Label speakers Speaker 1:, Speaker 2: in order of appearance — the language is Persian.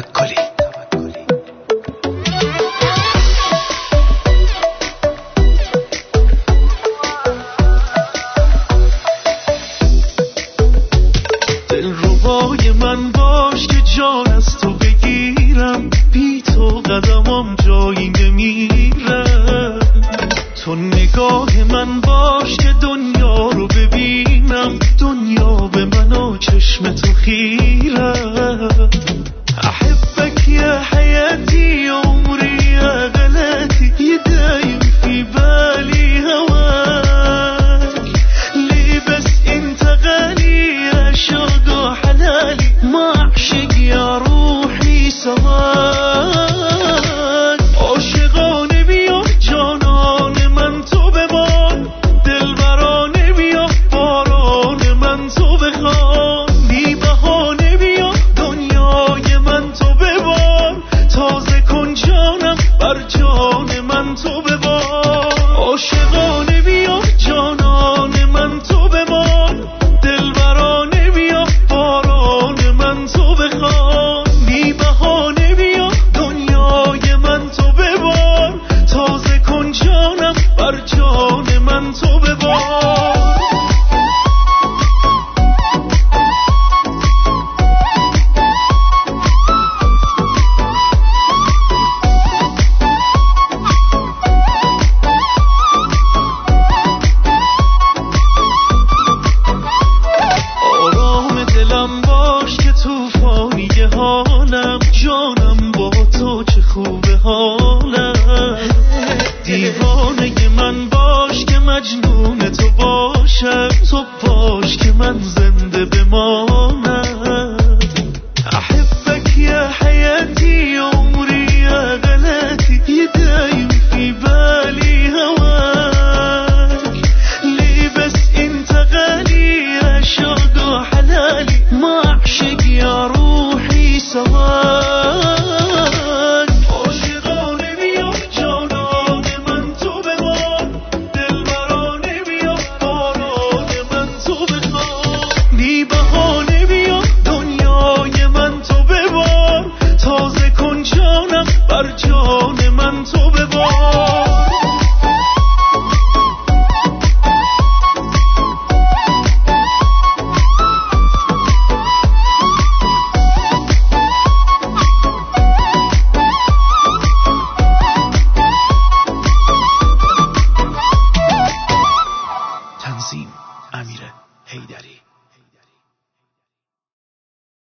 Speaker 1: توکلی.
Speaker 2: دلربای من باش که جان از تو بگیرم، بی تو قدمم جایی نمیره. تو نگاه من باش که دنیا رو ببینم، دنیا به من و چشم تو خیره. احبك يا حياتي عمري يا غلاتي، يدايم في بالي هواك. ليه بس انت غالي يا شوق وحلالي، ما اعشق يا روحي سواك. عاشقانه بیا جانان من تو بمان، دلبرانه بیا باران من تو بخوان. بی بهانه بیا دنیای من تو ببار، تازه کن جانم بر جان من تو ببار. عاشقانه بیا جانان من تو بمان، دلبرانه بیا باران من تو بخوان. بی بهانه بیا دنیای من تو ببار، تازه کن جانم بر جان من تو ببار. آرام دلم باش که توفانی حالم، جانم با تو چه خوبه حالم. دیوانه من باش که مجنون تو باشم، تو باش که من زنده بمانم. احبك يا حياتي عمري يا غلاتي، يدايم في بالي هواك. ليه بس انت غالي يا شوق وحلالي، ما اعشق يا روحي سواك. عاشقانه بیا جانان من تو بمان، دلبرانه بیا باران من تو بخوان. بی بهانه بیا دنیای من تو ببار، تازه کن جانم بر جان من تو ببار. تنظیم امیر حیدری.